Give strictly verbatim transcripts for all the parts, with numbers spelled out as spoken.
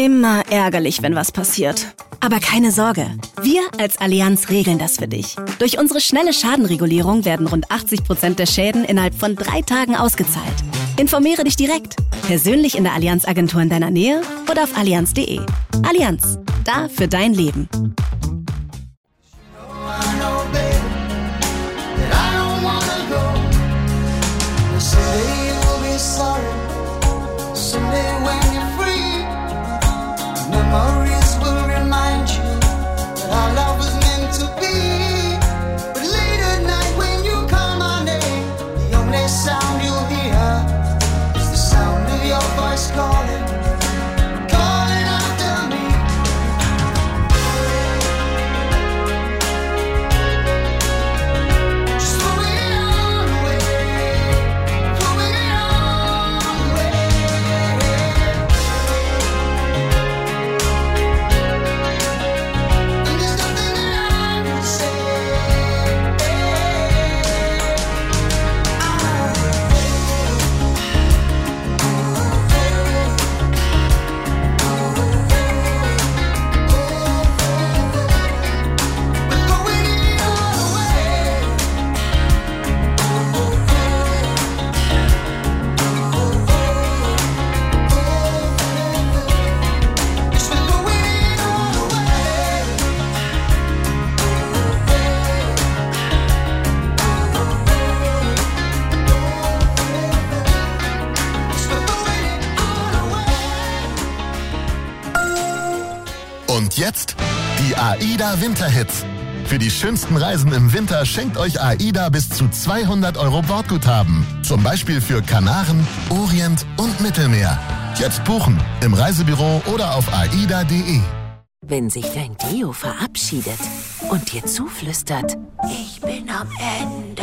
Immer ärgerlich, wenn was passiert. Aber keine Sorge, wir als Allianz regeln das für dich. Durch unsere schnelle Schadenregulierung werden rund achtzig Prozent der Schäden innerhalb von drei Tagen ausgezahlt. Informiere dich direkt, persönlich in der Allianz-Agentur in deiner Nähe oder auf allianz punkt de. Allianz, da für dein Leben. Memories will remind you that our love was meant to be. But late at night when you call my name, the only sound you'll hear is the sound of your voice calling, calling after me. Just moving on away, moving on away. Und jetzt die AIDA Winterhits. Für die schönsten Reisen im Winter schenkt euch AIDA bis zu zweihundert Euro Bordguthaben. Zum Beispiel für Kanaren, Orient und Mittelmeer. Jetzt buchen im Reisebüro oder auf aida punkt de. Wenn sich dein Deo verabschiedet und dir zuflüstert, ich bin am Ende.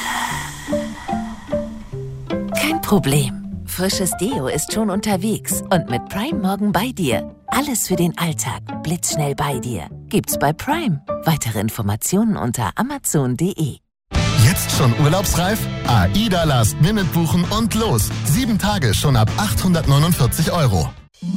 Kein Problem. Frisches Deo ist schon unterwegs und mit Prime morgen bei dir. Alles für den Alltag, blitzschnell bei dir. Gibt's bei Prime. Weitere Informationen unter amazon punkt de. Jetzt schon urlaubsreif? AIDA Last Minute buchen und los. Sieben Tage schon ab achthundertneunundvierzig Euro.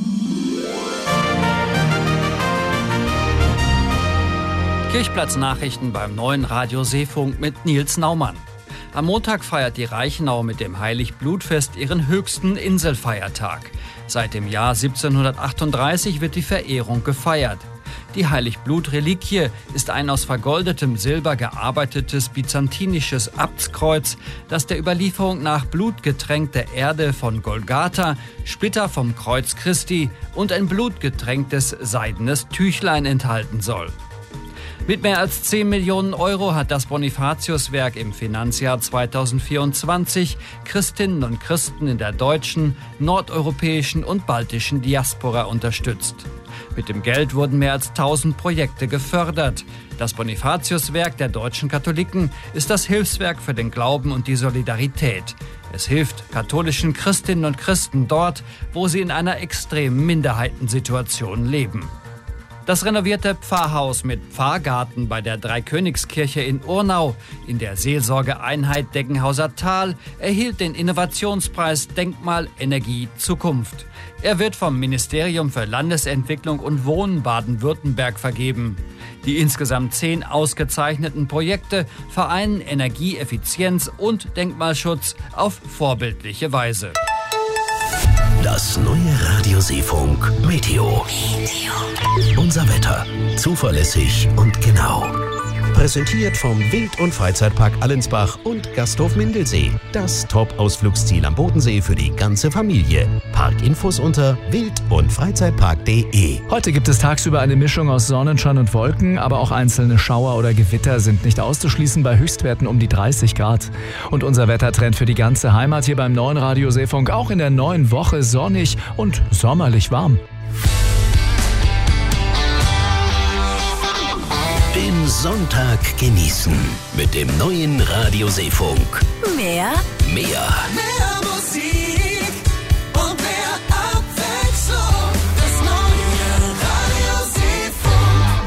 Kirchplatz-Nachrichten beim neuen Radio Seefunk mit Nils Naumann. Am Montag feiert die Reichenau mit dem Heiligblutfest ihren höchsten Inselfeiertag. Seit dem Jahr siebzehnhundertachtunddreißig wird die Verehrung gefeiert. Die Heiligblut-Reliquie ist ein aus vergoldetem Silber gearbeitetes byzantinisches Abtskreuz, das der Überlieferung nach blutgetränkte Erde von Golgatha, Splitter vom Kreuz Christi und ein blutgetränktes seidenes Tüchlein enthalten soll. Mit mehr als zehn Millionen Euro hat das Bonifatiuswerk im Finanzjahr zweitausendvierundzwanzig Christinnen und Christen in der deutschen, nordeuropäischen und baltischen Diaspora unterstützt. Mit dem Geld wurden mehr als tausend Projekte gefördert. Das Bonifatiuswerk der deutschen Katholiken ist das Hilfswerk für den Glauben und die Solidarität. Es hilft katholischen Christinnen und Christen dort, wo sie in einer extremen Minderheitensituation leben. Das renovierte Pfarrhaus mit Pfarrgarten bei der Dreikönigskirche in Urnau in der Seelsorgeeinheit Deggenhauser Tal erhielt den Innovationspreis Denkmal Energie Zukunft. Er wird vom Ministerium für Landesentwicklung und Wohnen Baden-Württemberg vergeben. Die insgesamt zehn ausgezeichneten Projekte vereinen Energieeffizienz und Denkmalschutz auf vorbildliche Weise. Das neue Radio Seefunk Meteo. Meteo. Unser Wetter. Zuverlässig und genau. Präsentiert vom Wild- und Freizeitpark Allensbach und Gasthof Mindelsee. Das Top-Ausflugsziel am Bodensee für die ganze Familie. Parkinfos unter wild- und freizeitpark punkt de. Heute gibt es tagsüber eine Mischung aus Sonnenschein und Wolken, aber auch einzelne Schauer oder Gewitter sind nicht auszuschließen bei Höchstwerten um die dreißig Grad. Und unser Wettertrend für die ganze Heimat hier beim neuen Radio Seefunk auch in der neuen Woche sonnig und sommerlich warm. Den Sonntag genießen mit dem neuen Radio Seefunk. Mehr? Mehr. Mehr Musik und mehr Abwechslung. Das neue Radio Seefunk.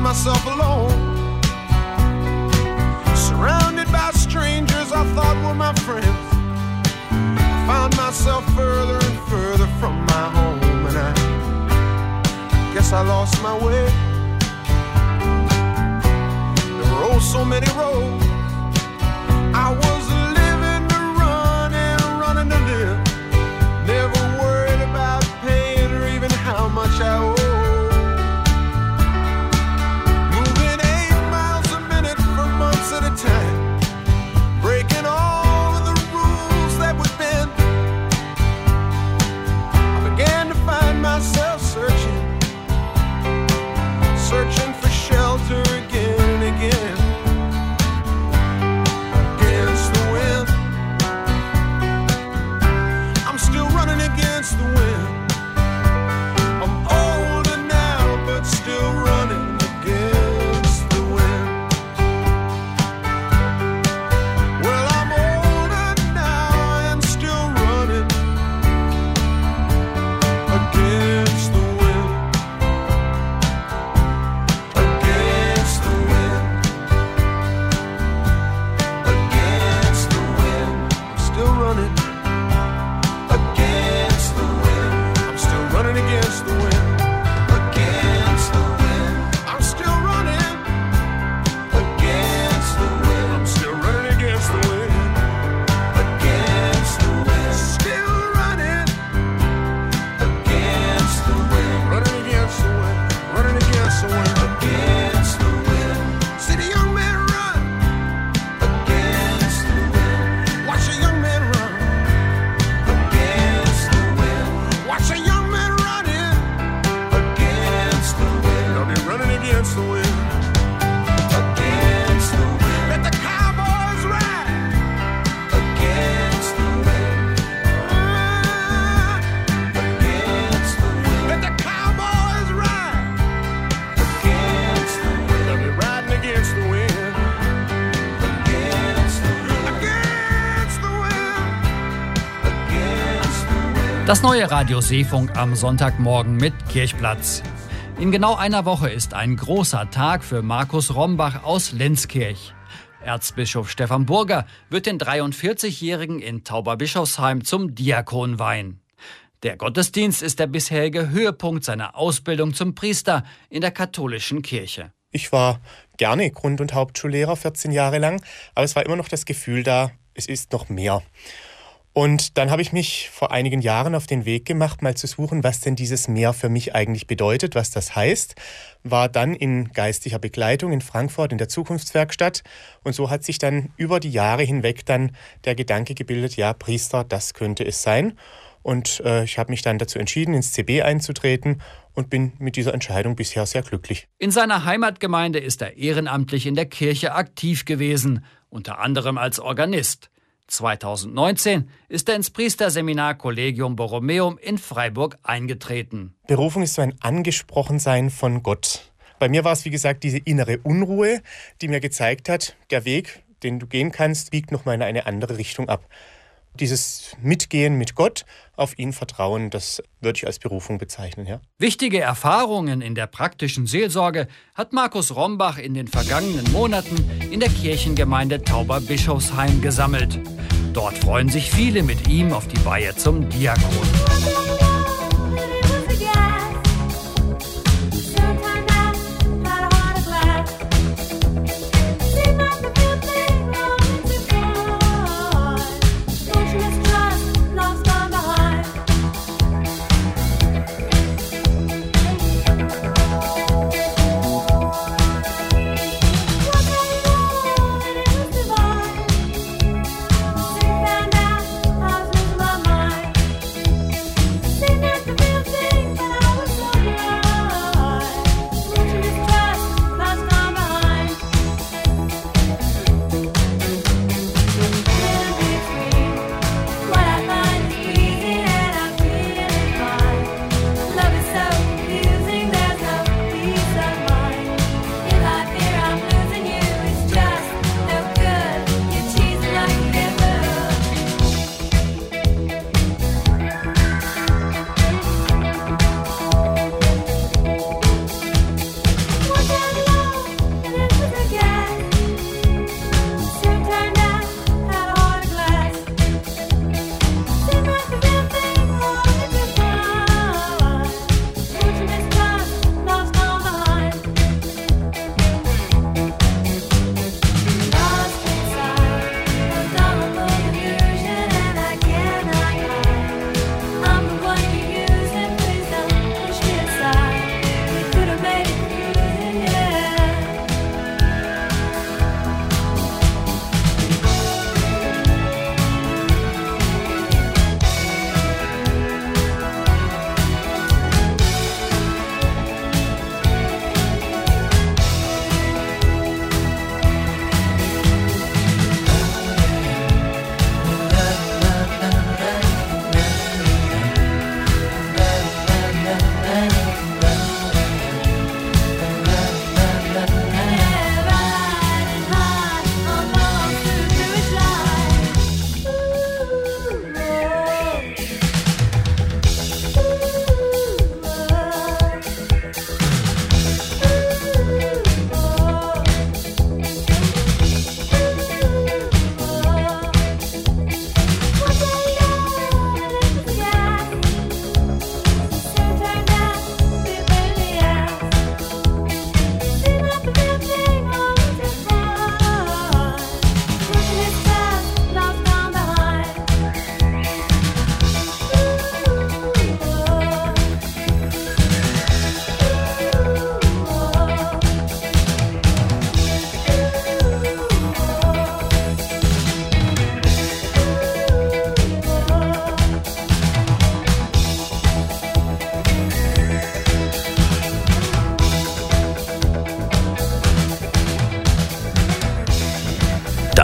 myself alone, surrounded by strangers I thought were my friends. I found myself further and further from my home, and I guess I lost my way. There were oh so many roads. I was living to run and running to live, never worried about paying or even how much I owed. Moving eight miles a minute for months at a time, breaking all of the rules that would bend. I began to find myself searching, searching for shelter again and again. Against the wind, I'm still running against the wind. I'm older now, but still running against the wind. Well, I'm older now and still running against the wind. Against the wind. Against the wind. I'm still running against the wind. I'm still running against the wind. Against the wind. I'm still running against the wind. I'm still running against the wind. Against the wind. Still running against the wind. Running against the wind. Running against the wind. Against the wind. See the young man run against the wind. Watch a young man run against the wind. Watch a young man running against the wind. I'll be running against the wind. Against the wind. Let the cowboys ride against the wind. Ah, against the wind. Let the cowboys ride against the wind. I'll be riding against the wind. Against the wind. Against the wind. Against the wind. Das neue Radio Seefunk am Sonntagmorgen mit Kirchplatz. In genau einer Woche ist ein großer Tag für Markus Rombach aus Lenzkirch. Erzbischof Stefan Burger wird den dreiundvierzigjährigen in Tauberbischofsheim zum Diakon weihen. Der Gottesdienst ist der bisherige Höhepunkt seiner Ausbildung zum Priester in der katholischen Kirche. Ich war gerne Grund- und Hauptschullehrer, vierzehn Jahre lang, aber es war immer noch das Gefühl da, es ist noch mehr. Und dann habe ich mich vor einigen Jahren auf den Weg gemacht, mal zu suchen, was denn dieses Mehr für mich eigentlich bedeutet, was das heißt. War dann in geistlicher Begleitung in Frankfurt in der Zukunftswerkstatt. Und so hat sich dann über die Jahre hinweg dann der Gedanke gebildet, ja, Priester, das könnte es sein. Und äh, ich habe mich dann dazu entschieden, ins C B einzutreten und bin mit dieser Entscheidung bisher sehr glücklich. In seiner Heimatgemeinde ist er ehrenamtlich in der Kirche aktiv gewesen, unter anderem als Organist. zweitausendneunzehn ist er ins Priesterseminar Collegium Borromeum in Freiburg eingetreten. Berufung ist so ein Angesprochensein von Gott. Bei mir war es, wie gesagt, diese innere Unruhe, die mir gezeigt hat, der Weg, den du gehen kannst, biegt nochmal in eine andere Richtung ab. Dieses Mitgehen mit Gott, auf ihn vertrauen, das würde ich als Berufung bezeichnen. Ja. Wichtige Erfahrungen in der praktischen Seelsorge hat Markus Rombach in den vergangenen Monaten in der Kirchengemeinde Tauberbischofsheim gesammelt. Dort freuen sich viele mit ihm auf die Weihe zum Diakon. Sit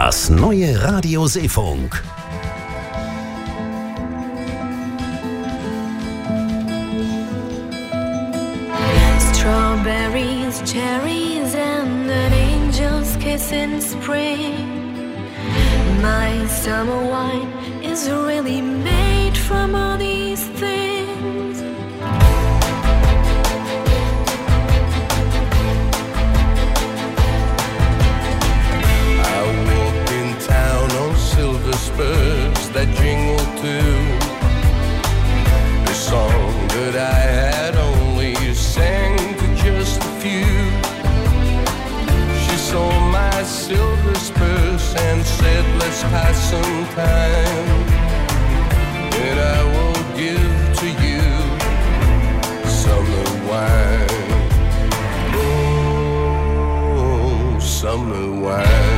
Das neue Radio Seefunk. Strawberries, cherries, and an angel's kiss in spring. My summer wine is really made from all these things. I walk in town on silver spurs that jingle too. The song that I had only sang to just a few. She saw my silver spurs and said, let's pass some time. And I will give to you summer wine. Oh, summer wine.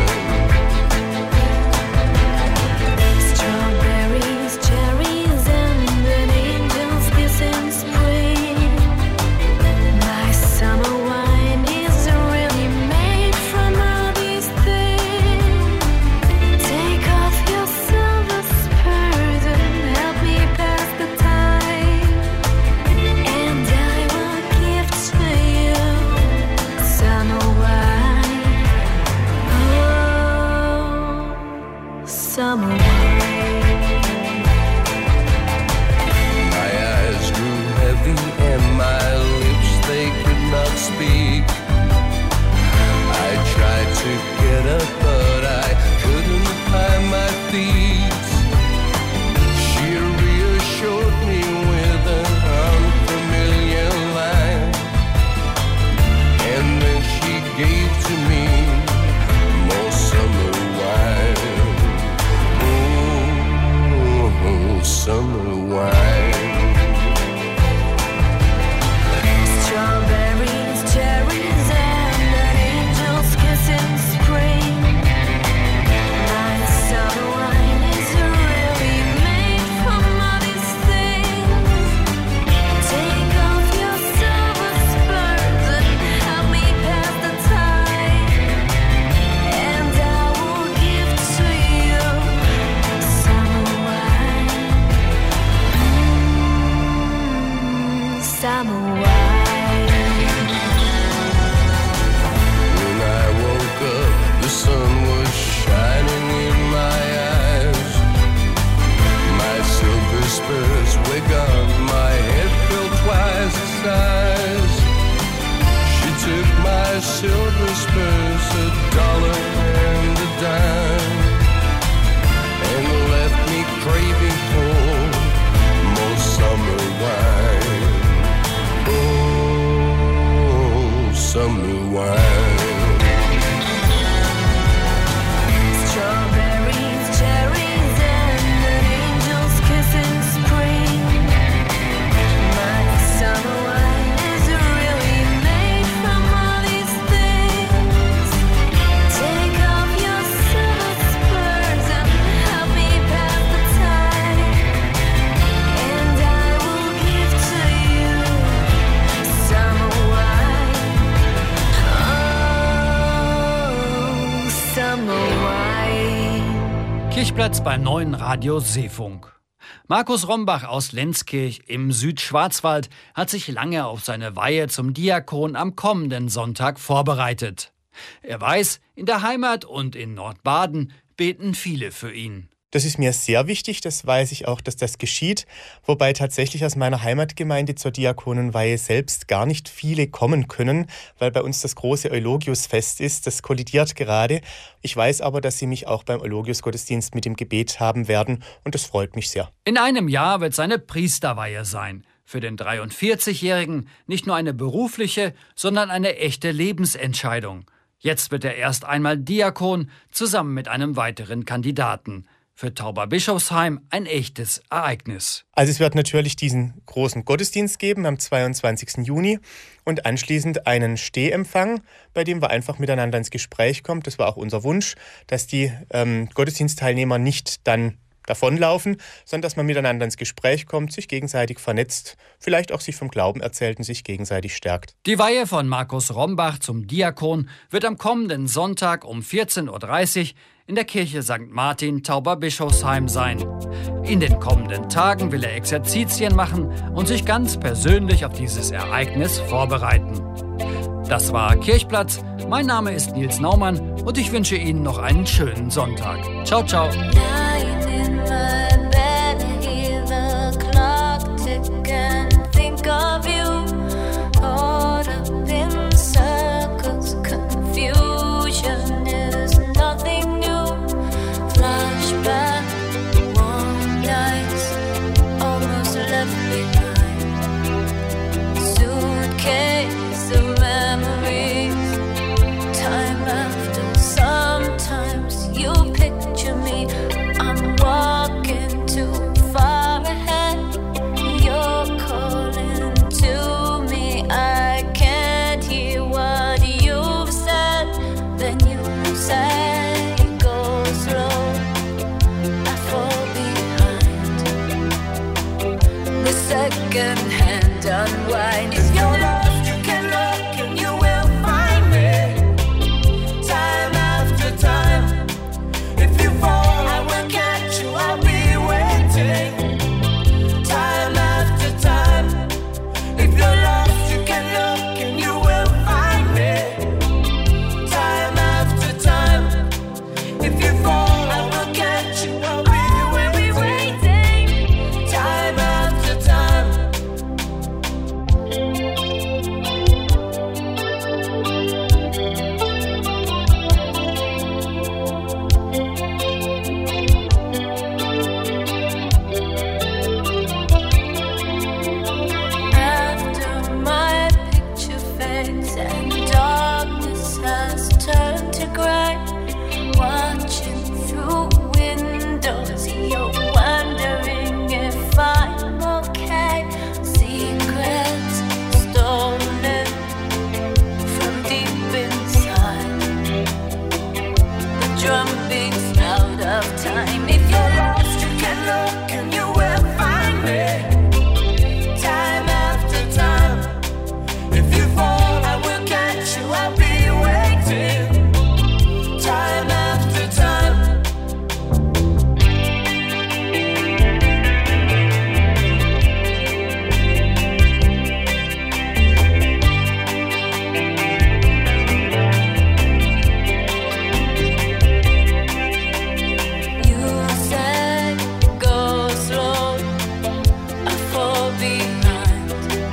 Strawberries, cherries, and an angel's kiss in spring. My summer wine is really made from all these things. Take off your silver spurs and help me pass the time. And I will give to you summer wine. Oh, summer wine. My eyes grew heavy and my lips, they could not speak. I tried to get up, but I couldn't find my feet. She reassured me with an unfamiliar line, and then she gave to me more summer wine. Oh, summer wine. Strawberries, cherries, and an angel's kiss in spring. My summer wine is really made from all these things. Take off your silver spurs and help me pass the time. And I will give to you summer wine. Mm, summer wine. When I woke up, the sun was shining in my eyes. My silver spurs were gone, my head felt twice the size. She took my silver spurs, a dollar and a dime, and left me craving for more summer wine. Oh, summer wine. Strawberries, cherries, and an angel's kiss in spring. My summer wine is really made from all these things. Take off your silver spurs and help me pass the time. And I will give to you summer wine. Oh, summer wine. Kirchplatz beim neuen Radio Seefunk. Markus Rombach aus Lenzkirch im Südschwarzwald hat sich lange auf seine Weihe zum Diakon am kommenden Sonntag vorbereitet. Er weiß, in der Heimat und in Nordbaden beten viele für ihn. Das ist mir sehr wichtig, das weiß ich auch, dass das geschieht, wobei tatsächlich aus meiner Heimatgemeinde zur Diakonenweihe selbst gar nicht viele kommen können, weil bei uns das große Eulogiusfest ist, das kollidiert gerade. Ich weiß aber, dass sie mich auch beim Eulogius-Gottesdienst mit dem Gebet haben werden und das freut mich sehr. In einem Jahr wird seine Priesterweihe sein. Für den dreiundvierzigjährigen nicht nur eine berufliche, sondern eine echte Lebensentscheidung. Jetzt wird er erst einmal Diakon, zusammen mit einem weiteren Kandidaten. Für Tauberbischofsheim ein echtes Ereignis. Also es wird natürlich diesen großen Gottesdienst geben am zweiundzwanzigsten Juni und anschließend einen Stehempfang, bei dem wir einfach miteinander ins Gespräch kommen. Das war auch unser Wunsch, dass die ähm, Gottesdienstteilnehmer nicht dann davonlaufen, sondern dass man miteinander ins Gespräch kommt, sich gegenseitig vernetzt, vielleicht auch sich vom Glauben erzählt und sich gegenseitig stärkt. Die Weihe von Markus Rombach zum Diakon wird am kommenden Sonntag um vierzehn Uhr dreißig in der Kirche Sankt Martin Tauberbischofsheim sein. In den kommenden Tagen will er Exerzitien machen und sich ganz persönlich auf dieses Ereignis vorbereiten. Das war Kirchplatz. Mein Name ist Nils Naumann und ich wünsche Ihnen noch einen schönen Sonntag. Ciao, ciao. Lying in my bed, hear the clock tick and think of you. Caught up in circles, confusion is nothing new. Flashback, warm nights, almost left behind. Suitcase of memories, time after sometimes you picture me. I'm walking too far ahead. You're calling to me. I can't hear what you've said. Then you say, go slow. I fall behind. The second hand unwind. If you're lost, you can look and you will find me. Time after time. If you fall, I will catch you. I'll be waiting. Time after time. If you're lost, you can look and you will find me. Time after time. If you fall, I will catch you. I'll be waiting. Time after time. After my picture fades and darkness has turned to gray, watching through windows, you're wondering if I'm okay. Secrets stolen from deep inside. The drum beats out of time. If you're lost, you can look and you will find me. Time after time. If you fall, I will catch you. I'll be waiting. Time after time. You say, go slow. I fall behind.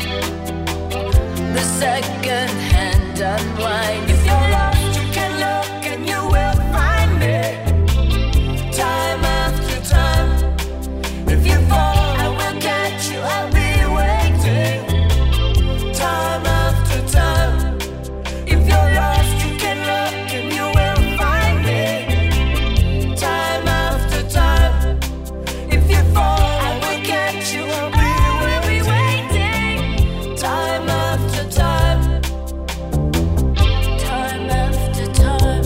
The second hand unwind. If you're lost, you can look and you will find me. Time after time. If you fall, I will catch you. I'll be waiting. Time after time. If you're lost, you can look and you will find me. Time after time. If you fall, I will catch you. I'll be waiting. Time after time. Time after time.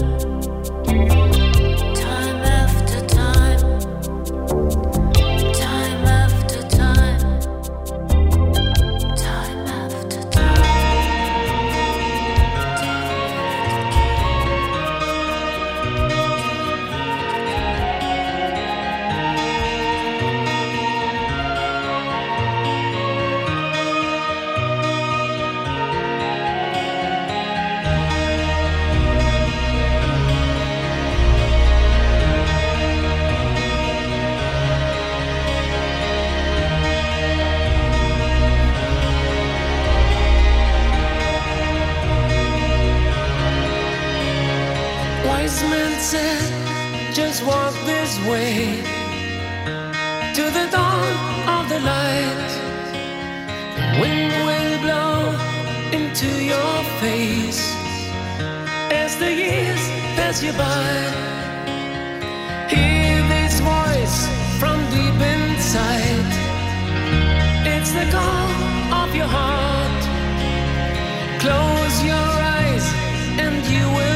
Time after time. Time after time. Time after time. Wise man said, just walk this way to the dawn of the light. The wind will blow into your face as the years pass you by. Hear this voice from deep inside. It's the call of your heart. Close your eyes and you will